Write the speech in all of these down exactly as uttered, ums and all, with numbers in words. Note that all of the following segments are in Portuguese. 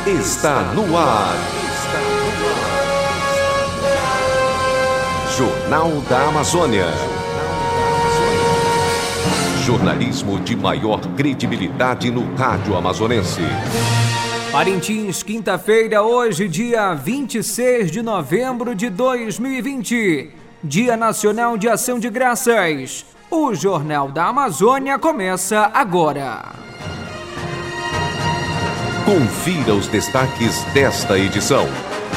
está no ar. Jornal da Amazônia. Jornalismo de maior credibilidade no rádio amazonense. Parintins, quinta-feira, hoje, dia vinte e seis de novembro de dois mil e vinte, Dia Nacional de Ação de Graças. O Jornal da Amazônia começa agora. Confira os destaques desta edição.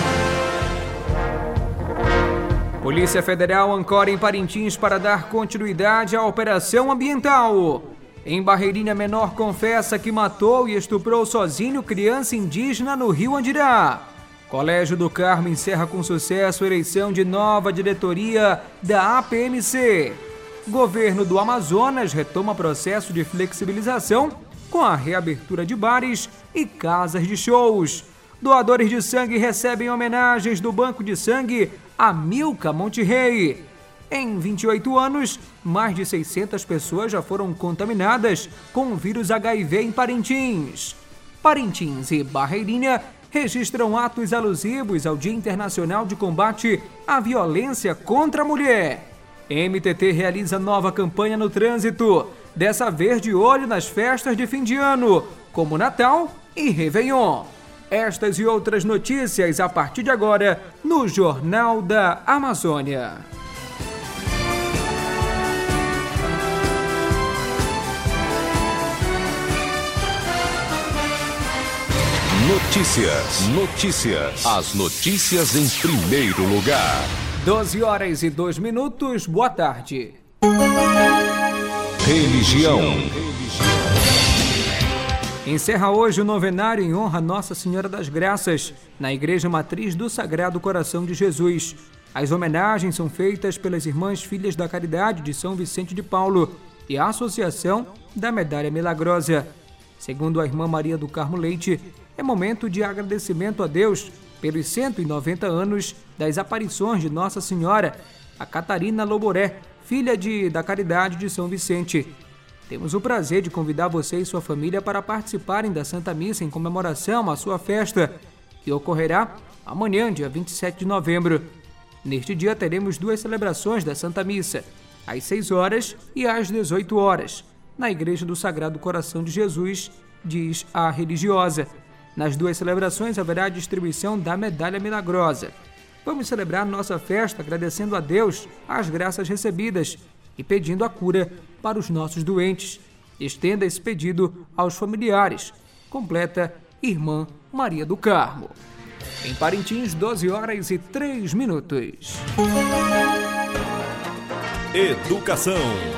Polícia Federal ancora em Parintins para dar continuidade à operação ambiental. Em Barreirinha, menor confessa que matou e estuprou sozinho criança indígena no Rio Andirá. Colégio do Carmo encerra com sucesso a eleição de nova diretoria da A P M C. Governo do Amazonas retoma processo de flexibilização com a reabertura de bares e casas de shows. Doadores de sangue recebem homenagens do Banco de Sangue a Milka Monterrey. Em vinte e oito anos, mais de seiscentas pessoas já foram contaminadas com o vírus H I V em Parintins. Parintins e Barreirinha registram atos alusivos ao Dia Internacional de Combate à Violência contra a Mulher. M T T realiza nova campanha no trânsito, dessa vez de olho nas festas de fim de ano, como Natal e Réveillon. Estas e outras notícias a partir de agora no Jornal da Amazônia. Notícias, notícias. As notícias em primeiro lugar. doze horas e dois minutos, boa tarde. Religião. Encerra hoje o novenário em honra a Nossa Senhora das Graças, na Igreja Matriz do Sagrado Coração de Jesus. As homenagens são feitas pelas Irmãs Filhas da Caridade de São Vicente de Paulo e a Associação da Medalha Milagrosa. Segundo a Irmã Maria do Carmo Leite, é momento de agradecimento a Deus pelos cento e noventa anos das aparições de Nossa Senhora, a Catarina Loboré, filha de, da Caridade de São Vicente. Temos o prazer de convidar você e sua família para participarem da Santa Missa em comemoração à sua festa, que ocorrerá amanhã, dia vinte e sete de novembro. Neste dia teremos duas celebrações da Santa Missa, às seis horas e às dezoito horas, na Igreja do Sagrado Coração de Jesus, diz a religiosa. Nas duas celebrações haverá distribuição da Medalha Milagrosa. Vamos celebrar nossa festa agradecendo a Deus as graças recebidas e pedindo a cura para os nossos doentes. Estenda esse pedido aos familiares. Completa Irmã Maria do Carmo. Em Parintins, doze horas e três minutos. Educação.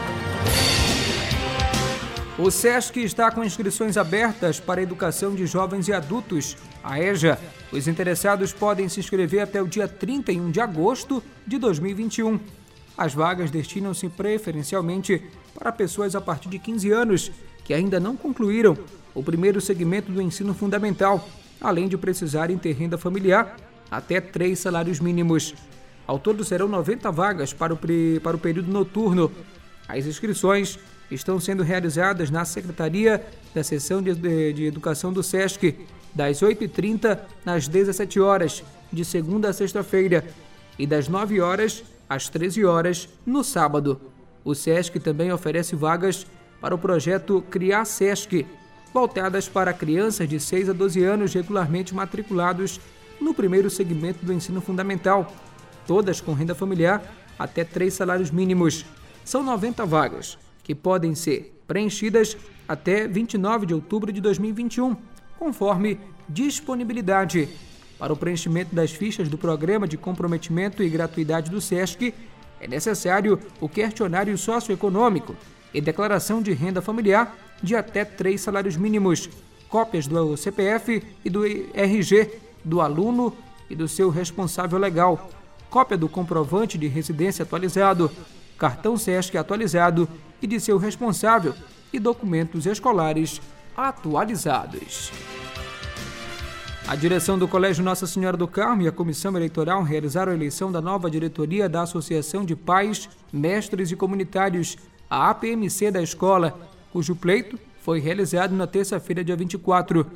O SESC está com inscrições abertas para a educação de jovens e adultos, a EJA. Os interessados podem se inscrever até o dia trinta e um de agosto de dois mil e vinte e um. As vagas destinam-se preferencialmente para pessoas a partir de quinze anos que ainda não concluíram o primeiro segmento do ensino fundamental, além de precisarem ter renda familiar até três salários mínimos. Ao todo serão noventa vagas para o, para o período noturno. As inscrições estão sendo realizadas na Secretaria da Seção de, de, de Educação do SESC, das oito e trinta às dezessete horas, de segunda a sexta-feira, e das nove horas às treze horas, no sábado. O SESC também oferece vagas para o projeto Criar SESC, voltadas para crianças de seis a doze anos regularmente matriculados no primeiro segmento do ensino fundamental, todas com renda familiar até três salários mínimos. São noventa vagas, que podem ser preenchidas até vinte e nove de outubro de dois mil e vinte e um, conforme disponibilidade. Para o preenchimento das fichas do Programa de Comprometimento e Gratuidade do SESC, é necessário o questionário socioeconômico e declaração de renda familiar de até três salários mínimos, cópias do C P F e do R G do aluno e do seu responsável legal, cópia do comprovante de residência atualizado, cartão SESC atualizado e de seu responsável e documentos escolares atualizados. A direção do Colégio Nossa Senhora do Carmo e a Comissão Eleitoral realizaram a eleição da nova diretoria da Associação de Pais, Mestres e Comunitários, a A P M C da escola, cujo pleito foi realizado na terça-feira, dia vinte e quatro.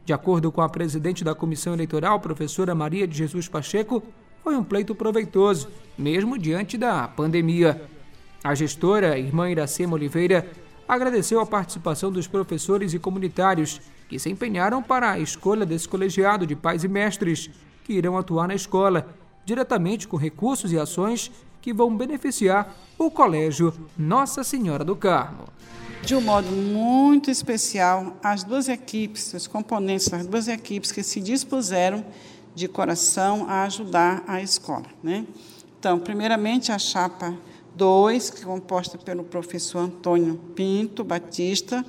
De acordo com a presidente da Comissão Eleitoral, professora Maria de Jesus Pacheco, foi um pleito proveitoso, mesmo diante da pandemia. A gestora, irmã Iracema Oliveira, agradeceu a participação dos professores e comunitários que se empenharam para a escolha desse colegiado de pais e mestres que irão atuar na escola, diretamente com recursos e ações que vão beneficiar o Colégio Nossa Senhora do Carmo. De um modo muito especial, as duas equipes, os componentes das duas equipes que se dispuseram de coração a ajudar a escola, né? Então, primeiramente, a chapa dois, que é composta pelo professor Antônio Pinto Batista,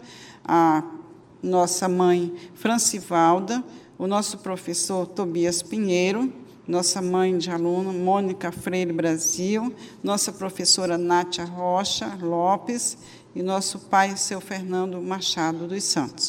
a nossa mãe Francivalda, o nosso professor Tobias Pinheiro, nossa mãe de aluno Mônica Freire Brasil, nossa professora Nátia Rocha Lopes e nosso pai, seu Fernando Machado dos Santos.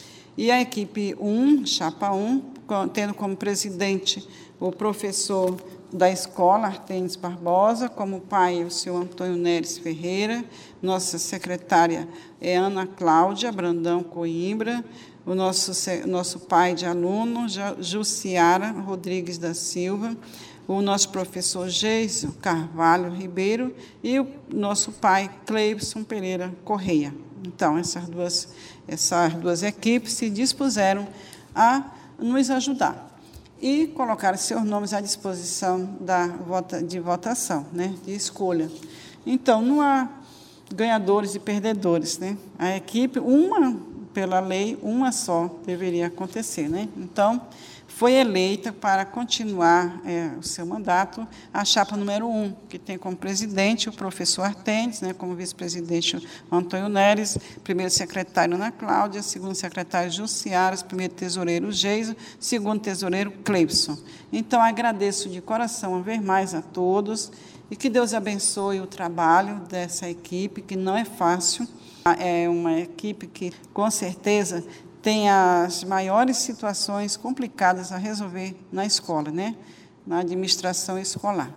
E a equipe um, chapa um, tendo como presidente o professor da escola, Artênis Barbosa, como pai, o senhor Antônio Neres Ferreira, nossa secretária é Ana Cláudia Brandão Coimbra, o nosso, nosso pai de aluno, Jussiara Rodrigues da Silva, o nosso professor Geiso Carvalho Ribeiro e o nosso pai Cleibson Pereira Correia. Então, essas duas, essas duas equipes se dispuseram a nos ajudar e colocaram seus nomes à disposição da vota, de votação, né, de escolha. Então, não há ganhadores e perdedores, né? A equipe, uma, pela lei, uma só deveria acontecer, né? Então, foi eleita para continuar é, o seu mandato a chapa número um, que tem como presidente o professor Artênis, né, como vice-presidente o Antônio Neres, primeiro secretário Ana Cláudia, segundo secretário Jussiara, primeiro tesoureiro Geiso, segundo tesoureiro Cleibson. Então, agradeço de coração uma vez mais a todos e que Deus abençoe o trabalho dessa equipe, que não é fácil, é uma equipe que, com certeza, tem as maiores situações complicadas a resolver na escola, né? Na administração escolar.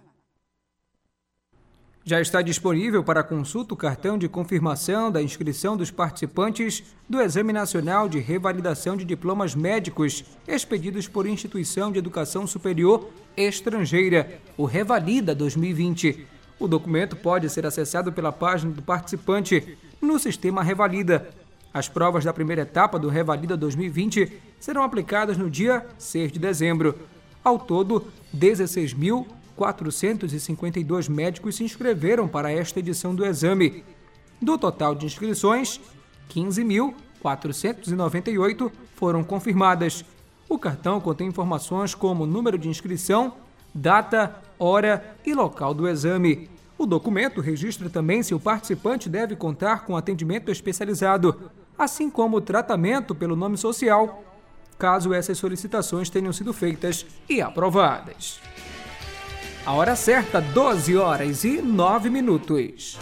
Já está disponível para consulta o cartão de confirmação da inscrição dos participantes do Exame Nacional de Revalidação de Diplomas Médicos, expedidos por Instituição de Educação Superior Estrangeira, o Revalida dois mil e vinte. O documento pode ser acessado pela página do participante no sistema Revalida. As provas da primeira etapa do Revalida dois mil e vinte serão aplicadas no dia seis de dezembro. Ao todo, dezesseis mil quatrocentos e cinquenta e dois médicos se inscreveram para esta edição do exame. Do total de inscrições, quinze mil quatrocentos e noventa e oito foram confirmadas. O cartão contém informações como número de inscrição, data, hora e local do exame. O documento registra também se o participante deve contar com atendimento especializado, assim como o tratamento pelo nome social, caso essas solicitações tenham sido feitas e aprovadas. A hora certa, doze horas e nove minutos.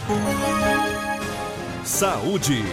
Saúde.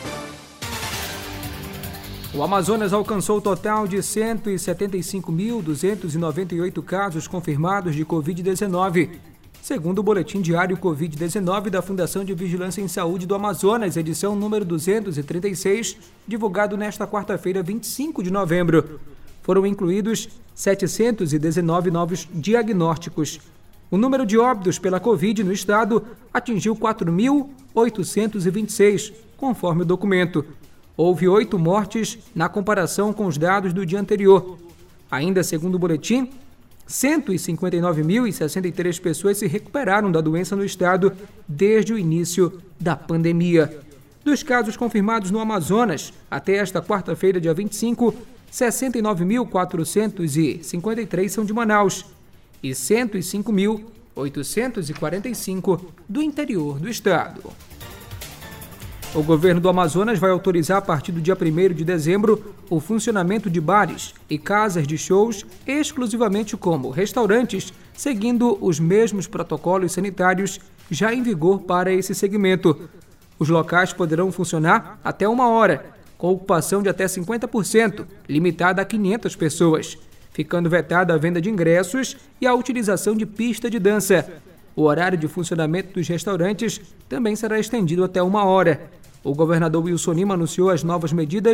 O Amazonas alcançou o total de cento e setenta e cinco mil duzentos e noventa e oito casos confirmados de covid dezenove. Segundo o Boletim Diário covid dezenove da Fundação de Vigilância em Saúde do Amazonas, edição número duzentos e trinta e seis, divulgado nesta quarta-feira, vinte e cinco de novembro. Foram incluídos setecentos e dezenove novos diagnósticos. O número de óbitos pela Covid no estado atingiu quatro mil oitocentos e vinte e seis, conforme o documento. Houve oito mortes na comparação com os dados do dia anterior. Ainda segundo o boletim, cento e cinquenta e nove mil e sessenta e três pessoas se recuperaram da doença no estado desde o início da pandemia. Dos casos confirmados no Amazonas, até esta quarta-feira, dia vinte e cinco, sessenta e nove mil quatrocentos e cinquenta e três são de Manaus e cento e cinco mil oitocentos e quarenta e cinco do interior do estado. O governo do Amazonas vai autorizar a partir do dia primeiro de dezembro o funcionamento de bares e casas de shows exclusivamente como restaurantes, seguindo os mesmos protocolos sanitários já em vigor para esse segmento. Os locais poderão funcionar até uma hora, com ocupação de até cinquenta por cento, limitada a quinhentas pessoas, ficando vetada a venda de ingressos e a utilização de pista de dança. O horário de funcionamento dos restaurantes também será estendido até uma hora. O governador Wilson Lima anunciou as novas medidas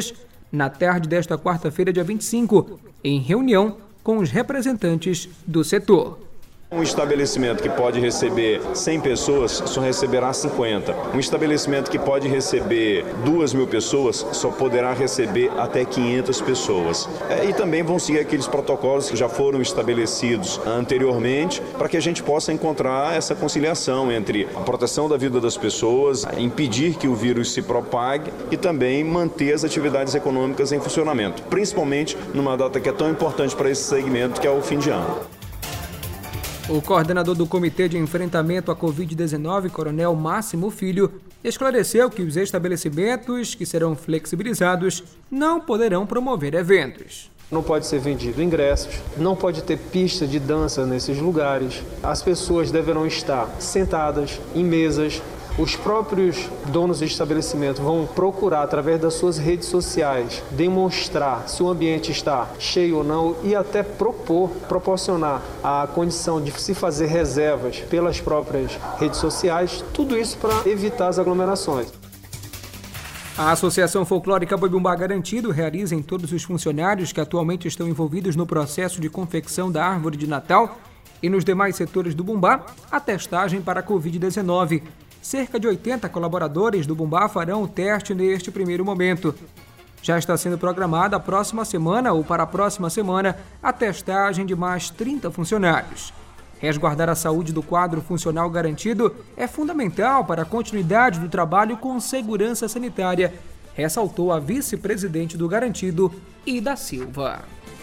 na tarde desta quarta-feira, dia vinte e cinco, em reunião com os representantes do setor. Um estabelecimento que pode receber cem pessoas só receberá cinquenta. Um estabelecimento que pode receber duas mil pessoas só poderá receber até quinhentas pessoas. É, e também vão seguir aqueles protocolos que já foram estabelecidos anteriormente para que a gente possa encontrar essa conciliação entre a proteção da vida das pessoas, impedir que o vírus se propague e também manter as atividades econômicas em funcionamento, principalmente numa data que é tão importante para esse segmento, que é o fim de ano. O coordenador do Comitê de Enfrentamento à covid dezenove, Coronel Máximo Filho, esclareceu que os estabelecimentos que serão flexibilizados não poderão promover eventos. Não pode ser vendido ingressos, não pode ter pista de dança nesses lugares. As pessoas deverão estar sentadas em mesas. Os próprios donos do estabelecimento vão procurar, através das suas redes sociais, demonstrar se o ambiente está cheio ou não e até propor, proporcionar a condição de se fazer reservas pelas próprias redes sociais, tudo isso para evitar as aglomerações. A Associação Folclórica Boi Bumbá Garantido realiza em todos os funcionários que atualmente estão envolvidos no processo de confecção da árvore de Natal e nos demais setores do Bumbá a testagem para a covid dezenove. Cerca de oitenta colaboradores do Bumbá farão o teste neste primeiro momento. Já está sendo programada a próxima semana ou para a próxima semana a testagem de mais trinta funcionários. Resguardar a saúde do quadro funcional garantido é fundamental para a continuidade do trabalho com segurança sanitária, ressaltou a vice-presidente do Garantido, Ida Silva.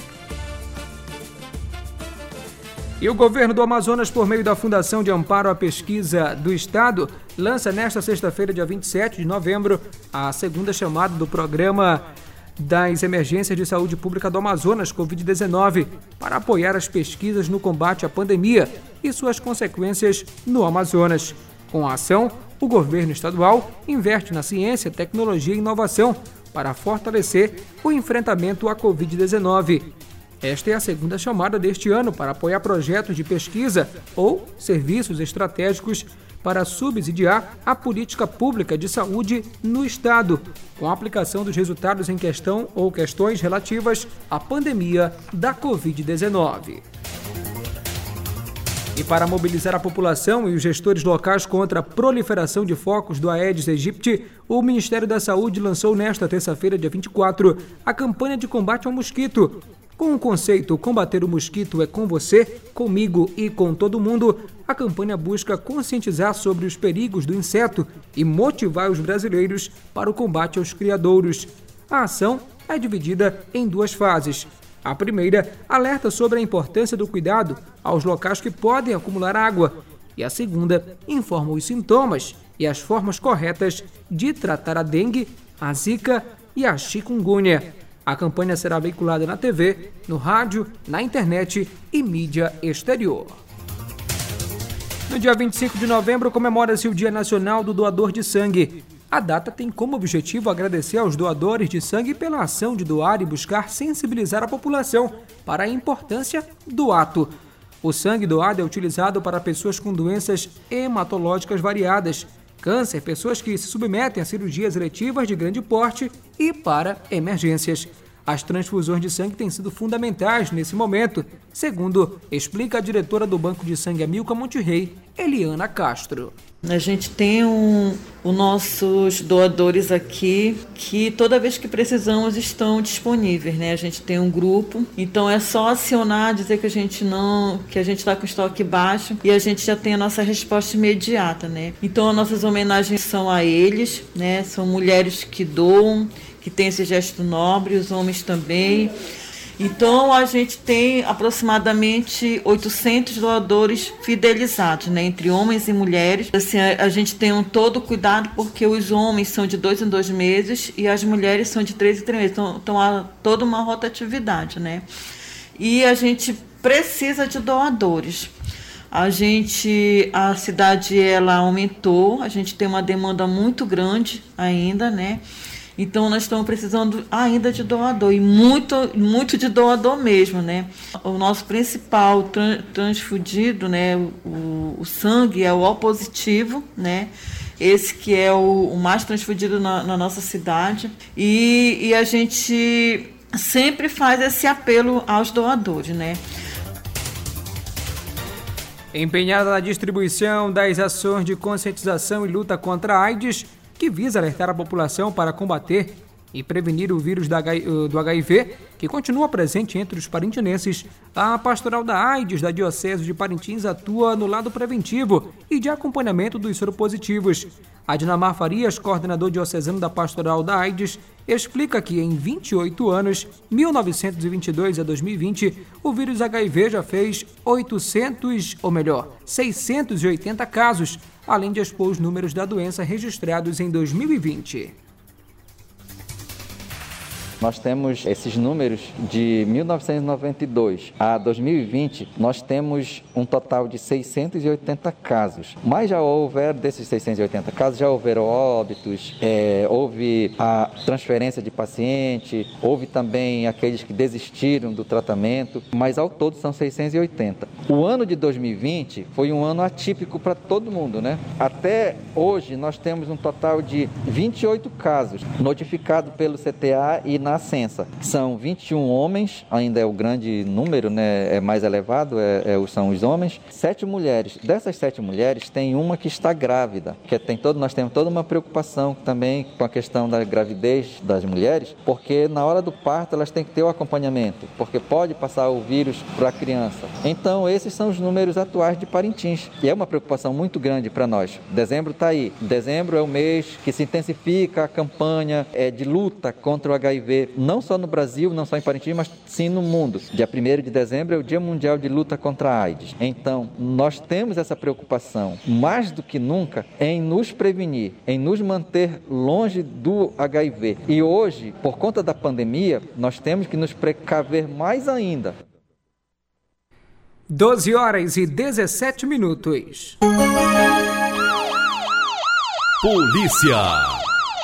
E o governo do Amazonas, por meio da Fundação de Amparo à Pesquisa do Estado, lança nesta sexta-feira, dia vinte e sete de novembro, a segunda chamada do Programa das Emergências de Saúde Pública do Amazonas, covid dezenove, para apoiar as pesquisas no combate à pandemia e suas consequências no Amazonas. Com a ação, o governo estadual investe na ciência, tecnologia e inovação para fortalecer o enfrentamento à covid dezenove. Esta é a segunda chamada deste ano para apoiar projetos de pesquisa ou serviços estratégicos para subsidiar a política pública de saúde no Estado, com a aplicação dos resultados em questão ou questões relativas à pandemia da covid dezenove. E para mobilizar a população e os gestores locais contra a proliferação de focos do Aedes aegypti, o Ministério da Saúde lançou nesta terça-feira, dia vinte e quatro, a campanha de combate ao mosquito. Com o conceito Combater o Mosquito é com você, comigo e com todo mundo, a campanha busca conscientizar sobre os perigos do inseto e motivar os brasileiros para o combate aos criadouros. A ação é dividida em duas fases. A primeira alerta sobre a importância do cuidado aos locais que podem acumular água. E a segunda informa os sintomas e as formas corretas de tratar a dengue, a zika e a chikungunya. A campanha será veiculada na T V, no rádio, na internet e mídia exterior. No dia vinte e cinco de novembro, comemora-se o Dia Nacional do Doador de Sangue. A data tem como objetivo agradecer aos doadores de sangue pela ação de doar e buscar sensibilizar a população para a importância do ato. O sangue doado é utilizado para pessoas com doenças hematológicas variadas, câncer, pessoas que se submetem a cirurgias eletivas de grande porte e para emergências. As transfusões de sangue têm sido fundamentais nesse momento, segundo explica a diretora do Banco de Sangue Amilcar Monterrey, Eliana Castro. A gente tem um, os nossos doadores aqui que toda vez que precisamos estão disponíveis, né? A gente tem um grupo, então é só acionar, dizer que a gente não, que a gente está com estoque baixo e a gente já tem a nossa resposta imediata, né? Então as nossas homenagens são a eles, né? São mulheres que doam, que têm esse gesto nobre, os homens também. Então, a gente tem aproximadamente oitocentos doadores fidelizados, né, entre homens e mulheres. Assim, a, a gente tem um todo cuidado porque os homens são de dois em dois meses e as mulheres são de três em três meses. Então, então há toda uma rotatividade, né? E a gente precisa de doadores. A gente, a cidade, ela aumentou, a gente tem uma demanda muito grande ainda, né? Então, nós estamos precisando ainda de doador, e muito, muito de doador mesmo, né? O nosso principal transfundido, né, o, o sangue é o O positivo, né? esse que é o, o mais transfundido na, na nossa cidade, e, e a gente sempre faz esse apelo aos doadores, né? Empenhada na distribuição das ações de conscientização e luta contra a AIDS, que visa alertar a população para combater e prevenir o vírus do H I V, que continua presente entre os parintinenses, a Pastoral da AIDS da Diocese de Parintins atua no lado preventivo e de acompanhamento dos soropositivos. Adinamar Farias, coordenador diocesano da Pastoral da AIDS, explica que em vinte e oito anos, mil novecentos e vinte e dois a dois mil e vinte, o vírus H I V já fez oitocentos, ou melhor, seiscentos e oitenta casos, além de expor os números da doença registrados em dois mil e vinte. Nós temos esses números de mil novecentos e noventa e dois a dois mil e vinte, nós temos um total de seiscentos e oitenta casos. Mas já houveram, desses seiscentos e oitenta casos, já houveram óbitos, é, houve a transferência de paciente, houve também aqueles que desistiram do tratamento, mas ao todo são seiscentos e oitenta. O ano de dois mil e vinte foi um ano atípico para todo mundo, né? Até hoje nós temos um total de vinte e oito casos notificados pelo C T A e na Censa. São vinte e um homens, ainda é o grande número, né? É mais elevado, é, é, são os homens. Sete mulheres. Dessas sete mulheres, tem uma que está grávida, que tem todo, nós temos toda uma preocupação também com a questão da gravidez das mulheres, porque na hora do parto elas têm que ter o acompanhamento, porque pode passar o vírus para a criança. Então, esses são os números atuais de Parintins, e é uma preocupação muito grande para nós. Dezembro está aí. Dezembro é o mês que se intensifica a campanha é, de luta contra o H I V, não só no Brasil, não só em Parintins, mas sim no mundo. Dia primeiro de dezembro é o Dia Mundial de Luta contra a AIDS. Então, nós temos essa preocupação, mais do que nunca, em nos prevenir, em nos manter longe do H I V. E hoje, por conta da pandemia, nós temos que nos precaver mais ainda. doze horas e dezessete minutos. Polícia.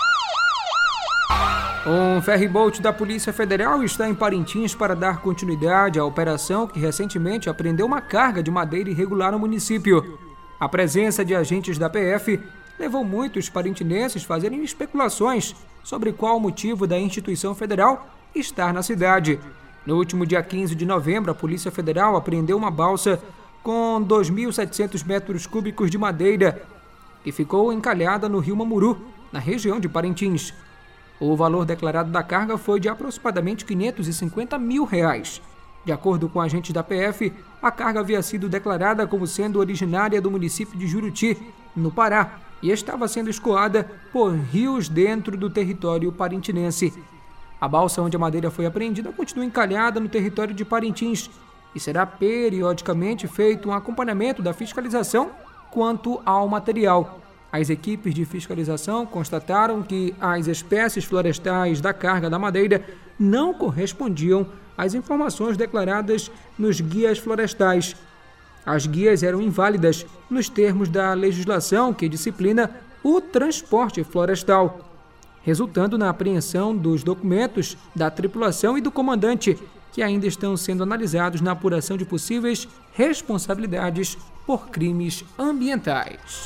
Um ferryboat da Polícia Federal está em Parintins para dar continuidade à operação que recentemente apreendeu uma carga de madeira irregular no município. A presença de agentes da P F levou muitos parintinenses a fazerem especulações sobre qual o motivo da instituição federal estar na cidade. No último dia quinze de novembro, a Polícia Federal apreendeu uma balsa com dois mil e setecentos metros cúbicos de madeira que ficou encalhada no rio Mamuru, na região de Parintins. O valor declarado da carga foi de aproximadamente quinhentos e cinquenta mil reais. De acordo com agentes da P F, a carga havia sido declarada como sendo originária do município de Juruti, no Pará, e estava sendo escoada por rios dentro do território parintinense. A balsa onde a madeira foi apreendida continua encalhada no território de Parintins e será periodicamente feito um acompanhamento da fiscalização quanto ao material. As equipes de fiscalização constataram que as espécies florestais da carga da madeira não correspondiam às informações declaradas nos guias florestais. As guias eram inválidas nos termos da legislação que disciplina o transporte florestal, resultando na apreensão dos documentos da tripulação e do comandante, que ainda estão sendo analisados na apuração de possíveis responsabilidades por crimes ambientais.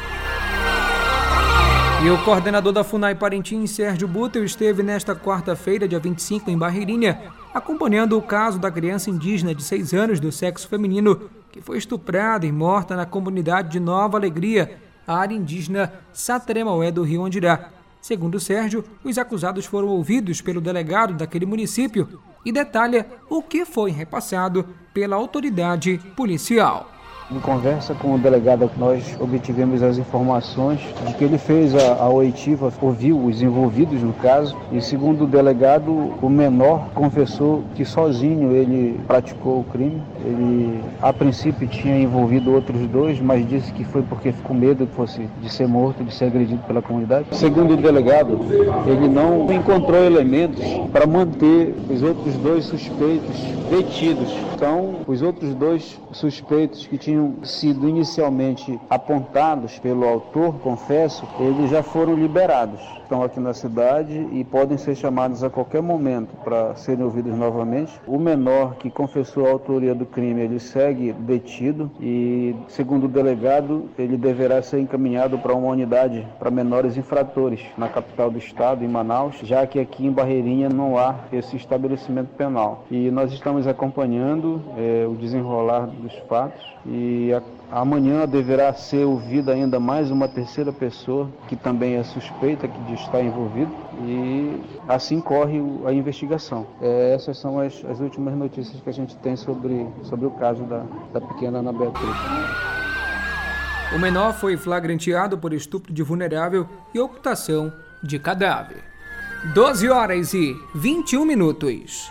E o coordenador da FUNAI Parintins, Sérgio Butel, esteve nesta quarta-feira, dia vinte e cinco, em Barreirinha, acompanhando o caso da criança indígena de seis anos do sexo feminino, que foi estuprada e morta na comunidade de Nova Alegria, a área indígena Satremaué do Rio Andirá. Segundo Sérgio, os acusados foram ouvidos pelo delegado daquele município e detalha o que foi repassado pela autoridade policial. Em conversa com o delegado, nós obtivemos as informações de que ele fez a, a oitiva, ouviu os envolvidos no caso, e segundo o delegado, o menor confessou que sozinho ele praticou o crime. Ele, a princípio, tinha envolvido outros dois, mas disse que foi porque ficou com medo de, fosse, de ser morto, de ser agredido pela comunidade. Segundo o delegado, ele não encontrou elementos para manter os outros dois suspeitos detidos. Então, os outros dois suspeitos que tinham tinham sido inicialmente apontados pelo autor, confesso, eles já foram liberados. Estão aqui na cidade e podem ser chamados a qualquer momento para serem ouvidos novamente. O menor que confessou a autoria do crime, ele segue detido e, segundo o delegado, ele deverá ser encaminhado para uma unidade para menores infratores na capital do estado, em Manaus, já que aqui em Barreirinha não há esse estabelecimento penal. E nós estamos acompanhando é, o desenrolar dos fatos e a amanhã deverá ser ouvida ainda mais uma terceira pessoa, que também é suspeita de estar envolvida, e assim corre a investigação. É, essas são as, as últimas notícias que a gente tem sobre, sobre o caso da, da pequena Ana Beatriz. O menor foi flagranteado por estupro de vulnerável e ocultação de cadáver. doze horas e vinte e um minutos.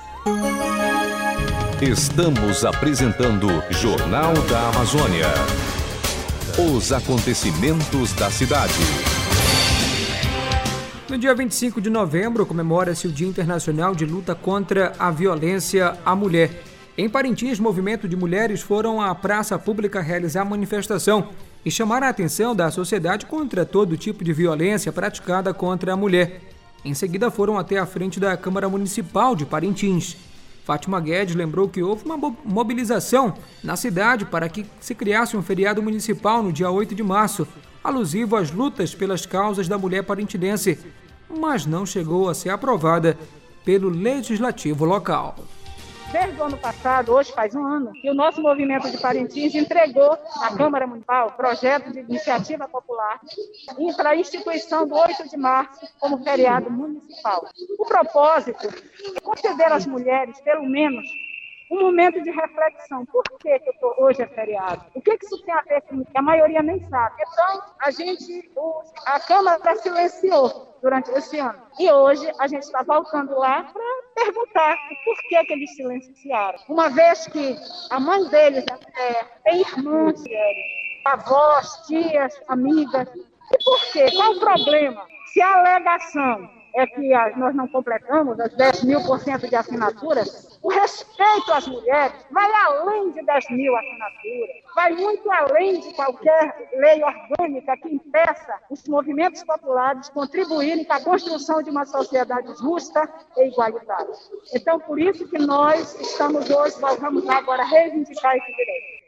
Estamos apresentando Jornal da Amazônia. Os acontecimentos da cidade. No dia vinte e cinco de novembro, comemora-se o Dia Internacional de Luta contra a Violência à Mulher. Em Parintins, movimento de mulheres foram à praça pública realizar manifestação e chamar a atenção da sociedade contra todo tipo de violência praticada contra a mulher. Em seguida, foram até a frente da Câmara Municipal de Parintins. Fátima Guedes lembrou que houve uma mobilização na cidade para que se criasse um feriado municipal no dia oito de março, alusivo às lutas pelas causas da mulher parintinense, mas não chegou a ser aprovada pelo legislativo local. Desde o ano passado, hoje faz um ano, que o nosso movimento de Parintins entregou à Câmara Municipal projeto de iniciativa popular para a instituição do oito de março como feriado municipal. O propósito é conceder às mulheres, pelo menos, um momento de reflexão. Por que, que eu tô, hoje é feriado? O que, que isso tem a ver comigo? A maioria nem sabe. Então, a gente, o, a Câmara silenciou durante esse ano. E hoje a gente está voltando lá para perguntar por que, que eles silenciaram. Uma vez que a mãe deles é mulher, tem irmãs mulheres, avós, tias, amigas. E por quê? Qual o problema? Se a alegação é que a, nós não completamos as dez mil por cento de assinaturas, o respeito às mulheres vai além de dez mil assinaturas, vai muito além de qualquer lei orgânica que impeça os movimentos populares contribuírem para a construção de uma sociedade justa e igualitária. Então, por isso que nós estamos hoje, nós vamos agora reivindicar esse direito.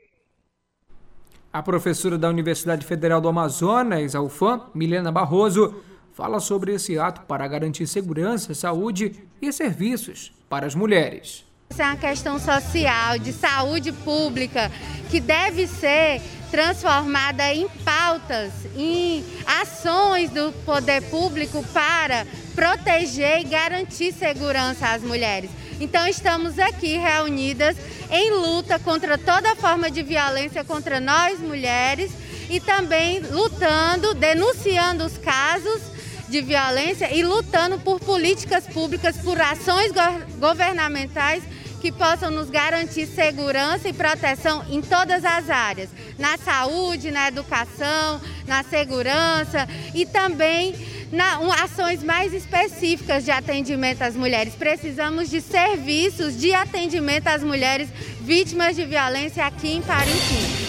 A professora da Universidade Federal do Amazonas, a U F A M, Milena Barroso, fala sobre esse ato para garantir segurança, saúde e serviços para as mulheres. Essa é uma questão social, de saúde pública, que deve ser transformada em pautas, em ações do poder público para proteger e garantir segurança às mulheres. Então, estamos aqui reunidas em luta contra toda forma de violência contra nós, mulheres, e também lutando, denunciando os casos de violência e lutando por políticas públicas, por ações go- governamentais que possam nos garantir segurança e proteção em todas as áreas, na saúde, na educação, na segurança e também na, um, ações mais específicas de atendimento às mulheres. Precisamos de serviços de atendimento às mulheres vítimas de violência aqui em Parintins.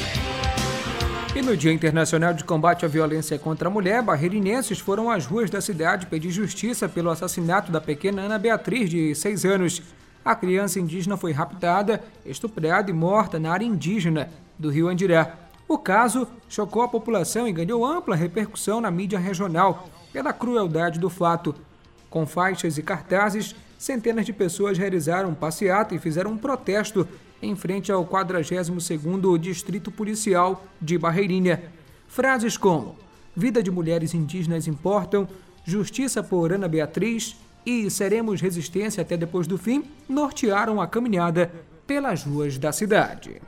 E no Dia Internacional de Combate à Violência contra a Mulher, barreirinenses foram às ruas da cidade pedir justiça pelo assassinato da pequena Ana Beatriz, de seis anos. A criança indígena foi raptada, estuprada e morta na área indígena do Rio Andirá. O caso chocou a população e ganhou ampla repercussão na mídia regional pela crueldade do fato. Com faixas e cartazes, centenas de pessoas realizaram um passeata e fizeram um protesto em frente ao quadragésimo segundo Distrito Policial de Barreirinha. Frases como "Vida de mulheres indígenas importam", "Justiça por Ana Beatriz" e "Seremos resistência até depois do fim" nortearam a caminhada pelas ruas da cidade.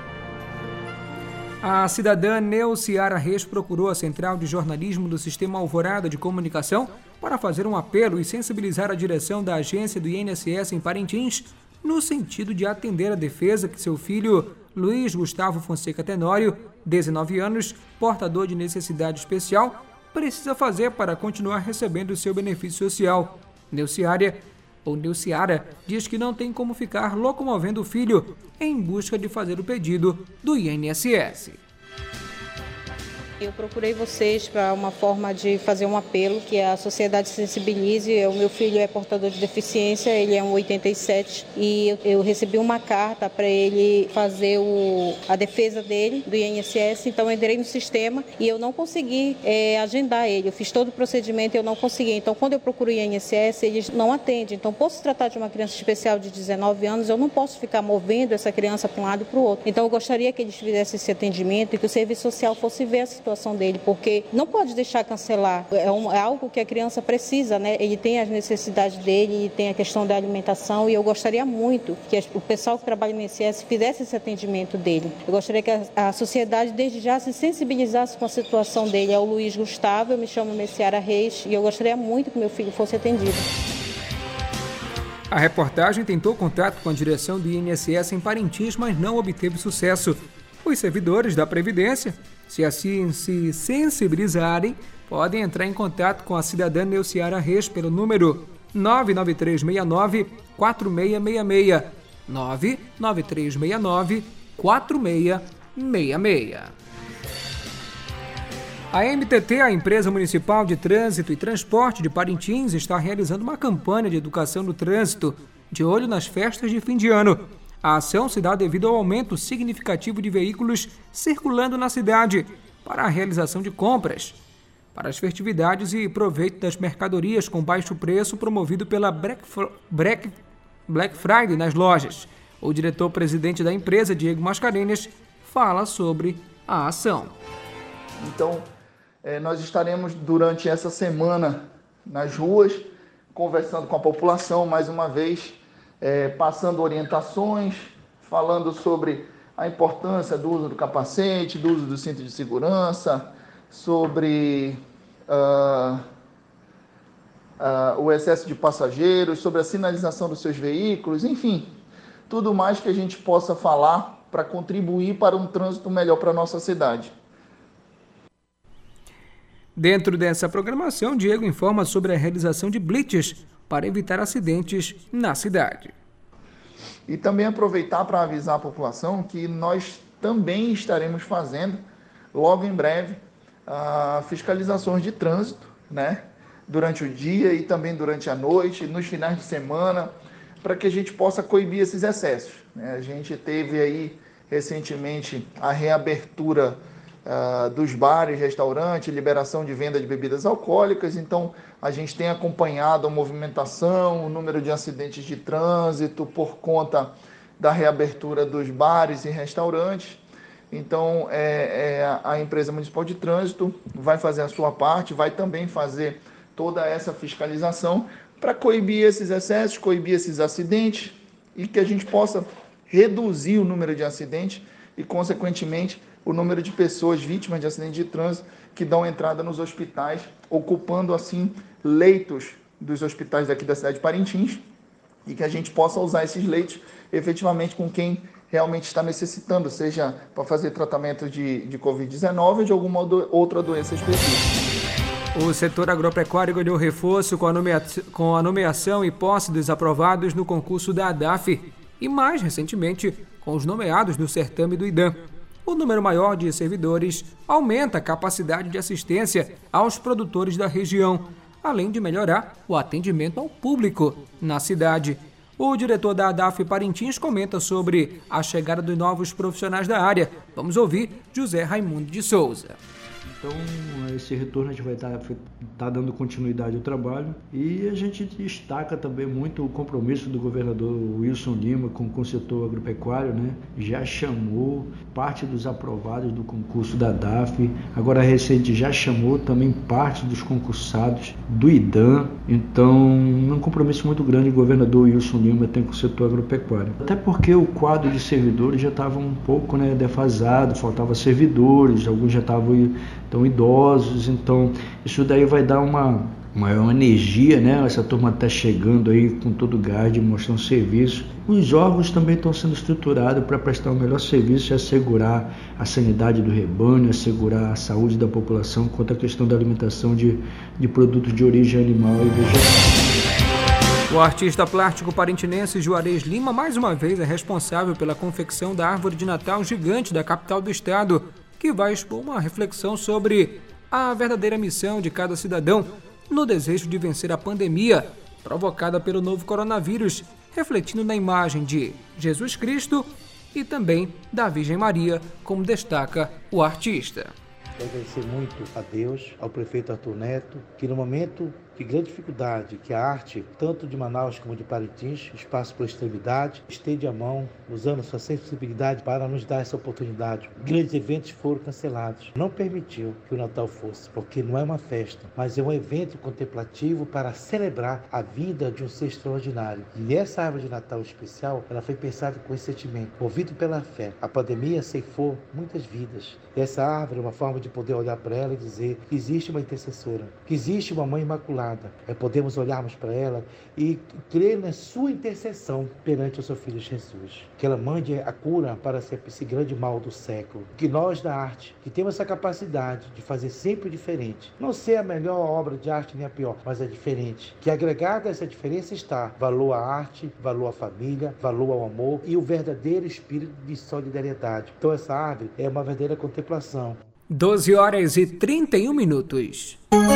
A cidadã Neuciara Reis procurou a Central de Jornalismo do Sistema Alvorada de Comunicação para fazer um apelo e sensibilizar a direção da agência do I N S S em Parintins no sentido de atender a defesa que seu filho, Luiz Gustavo Fonseca Tenório, dezenove anos, portador de necessidade especial, precisa fazer para continuar recebendo seu benefício social. Neuciara ou Neuciara, diz que não tem como ficar locomovendo o filho em busca de fazer o pedido do I N S S. Eu procurei vocês para uma forma de fazer um apelo, que a sociedade se sensibilize. O meu filho é portador de deficiência, ele é um oitenta e sete, e eu, eu recebi uma carta para ele fazer o, a defesa dele, do I N S S, então eu entrei no sistema e eu não consegui é, agendar ele. Eu fiz todo o procedimento e eu não consegui. Então, quando eu procuro o I N S S, eles não atendem. Então, por se tratar de uma criança especial de dezenove anos, eu não posso ficar movendo essa criança para um lado e para o outro. Então, eu gostaria que eles fizessem esse atendimento e que o serviço social fosse ver a situação dele, porque não pode deixar cancelar. É, um, é algo que a criança precisa, né? Ele tem as necessidades dele, ele tem a questão da alimentação, e eu gostaria muito que as, o pessoal que trabalha no I N S S fizesse esse atendimento dele. Eu gostaria que a, a sociedade desde já se sensibilizasse com a situação dele. É o Luiz Gustavo, eu me chamo Messiara Reis, e eu gostaria muito que meu filho fosse atendido. A reportagem tentou contato com a direção do I N S S em Parintins, mas não obteve sucesso. Os servidores da Previdência, se assim se sensibilizarem, podem entrar em contato com a cidadã Neuciara Reis pelo número nove nove três seis nove quatro seis seis seis, nove nove três seis nove quatro seis seis seis. A M T T, a Empresa Municipal de Trânsito e Transporte de Parintins, está realizando uma campanha de educação no trânsito, de olho nas festas de fim de ano. A ação se dá devido ao aumento significativo de veículos circulando na cidade para a realização de compras, para as festividades e proveito das mercadorias com baixo preço promovido pela Black, Black, Black Friday nas lojas. O diretor-presidente da empresa, Diego Mascarenhas, fala sobre a ação. Então, eh, nós estaremos durante essa semana nas ruas, conversando com a população mais uma vez, É, passando orientações, falando sobre a importância do uso do capacete, do uso do cinto de segurança, sobre uh, uh, o excesso de passageiros, sobre a sinalização dos seus veículos, enfim, tudo mais que a gente possa falar para contribuir para um trânsito melhor para a nossa cidade. Dentro dessa programação, Diego informa sobre a realização de blitz para evitar acidentes na cidade. E também aproveitar para avisar a população que nós também estaremos fazendo, logo em breve, uh, fiscalizações de trânsito, né? Durante o dia e também durante a noite, nos finais de semana, para que a gente possa coibir esses excessos, né? A gente teve aí recentemente a reabertura Uh, dos bares, restaurantes, liberação de venda de bebidas alcoólicas, então a gente tem acompanhado a movimentação, o número de acidentes de trânsito por conta da reabertura dos bares e restaurantes. Então é, é, a empresa municipal de trânsito vai fazer a sua parte, vai também fazer toda essa fiscalização para coibir esses excessos, coibir esses acidentes e que a gente possa reduzir o número de acidentes e, consequentemente, o número de pessoas vítimas de acidentes de trânsito que dão entrada nos hospitais, ocupando assim leitos dos hospitais daqui da cidade de Parintins, e que a gente possa usar esses leitos efetivamente com quem realmente está necessitando, seja para fazer tratamento de, de covid dezenove ou de alguma outra doença específica. O setor agropecuário ganhou reforço com a, nomea- com a nomeação e posse dos aprovados no concurso da ADAF e, mais recentemente, com os nomeados no certame do IDAM. O número maior de servidores aumenta a capacidade de assistência aos produtores da região, além de melhorar o atendimento ao público na cidade. O diretor da ADAF Parintins comenta sobre a chegada dos novos profissionais da área. Vamos ouvir José Raimundo de Souza. Então, esse retorno a gente vai estar, estar dando continuidade ao trabalho e a gente destaca também muito o compromisso do governador Wilson Lima com, com o setor agropecuário, né? Já chamou parte dos aprovados do concurso da ADAF, agora recente já chamou também parte dos concursados do IDAM. Então, um compromisso muito grande o governador Wilson Lima tem com o setor agropecuário. Até porque o quadro de servidores já estava um pouco, né, defasado, faltava servidores, alguns já estavam tão idosos, então isso daí vai dar uma maior energia, né? Essa turma está chegando aí com todo o gás de mostrar um serviço. Os órgãos também estão sendo estruturados para prestar o melhor serviço e assegurar a sanidade do rebanho, assegurar a saúde da população quanto à questão da alimentação de, de produtos de origem animal e vegetal. O artista plástico parintinense Juarez Lima, mais uma vez, é responsável pela confecção da árvore de Natal gigante da capital do estado, que vai expor uma reflexão sobre a verdadeira missão de cada cidadão no desejo de vencer a pandemia provocada pelo novo coronavírus, refletindo na imagem de Jesus Cristo e também da Virgem Maria, como destaca o artista. Agradecer muito a Deus, ao prefeito Arthur Neto, que no momento de grande dificuldade, que a arte, tanto de Manaus como de Parintins, espaço por extremidade, estende a mão, usando sua sensibilidade para nos dar essa oportunidade. Grandes eventos foram cancelados. Não permitiu que o Natal fosse, porque não é uma festa, mas é um evento contemplativo para celebrar a vida de um ser extraordinário. E essa árvore de Natal especial, ela foi pensada com esse sentimento, movido pela fé. A pandemia ceifou muitas vidas. E essa árvore é uma forma de poder olhar para ela e dizer que existe uma intercessora, que existe uma mãe imaculada. É, podemos olharmos para ela e crer na sua intercessão perante o seu Filho Jesus. Que ela mande a cura para esse grande mal do século. Que nós da arte, que temos essa capacidade de fazer sempre diferente, não ser a melhor obra de arte nem a pior, mas é diferente. Que agregada a essa diferença está valor à arte, valor à família, valor ao amor e o verdadeiro espírito de solidariedade. Então essa árvore é uma verdadeira contemplação. doze horas e trinta e um minutos.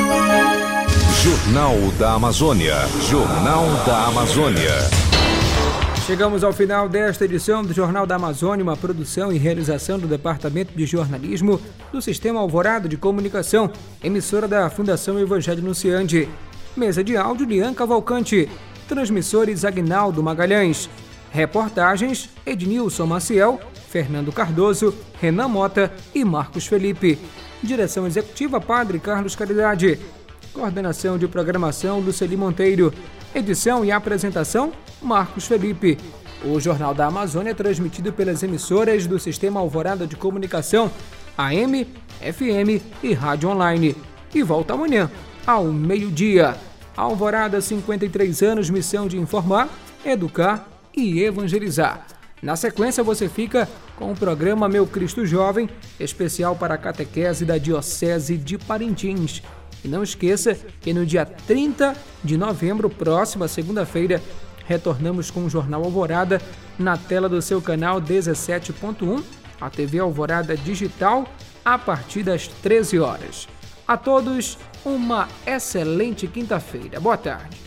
Jornal da Amazônia. Jornal da Amazônia. Chegamos ao final desta edição do Jornal da Amazônia, uma produção e realização do Departamento de Jornalismo do Sistema Alvorada de Comunicação, emissora da Fundação Evangelho Anunciante. Mesa de áudio, Lian Cavalcante. Transmissores, Agnaldo Magalhães. Reportagens, Ednilson Maciel, Fernando Cardoso, Renan Mota e Marcos Felipe. Direção executiva, Padre Carlos Caridade. Coordenação de programação, Luceli Monteiro. Edição e apresentação, Marcos Felipe. O Jornal da Amazônia é transmitido pelas emissoras do Sistema Alvorada de Comunicação, A M, F M e Rádio Online. E volta amanhã, ao meio-dia. Alvorada, cinquenta e três anos, missão de informar, educar e evangelizar. Na sequência, você fica com o programa Meu Cristo Jovem, especial para a catequese da Diocese de Parintins. E não esqueça que no dia trinta de novembro, próxima segunda-feira, retornamos com o Jornal Alvorada na tela do seu canal dezessete ponto um, a T V Alvorada Digital, a partir das treze horas. A todos, uma excelente quinta-feira. Boa tarde.